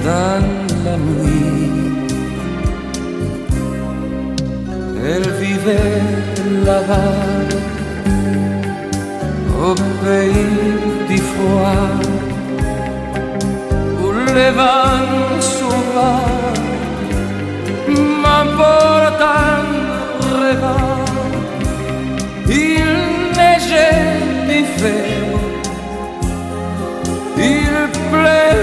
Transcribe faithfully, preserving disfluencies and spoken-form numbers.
dans la nuit. Elle vivait là-bas, au pays du froid, où les vents sauvages m'emportent en rêvant. Il neigeait l'hiver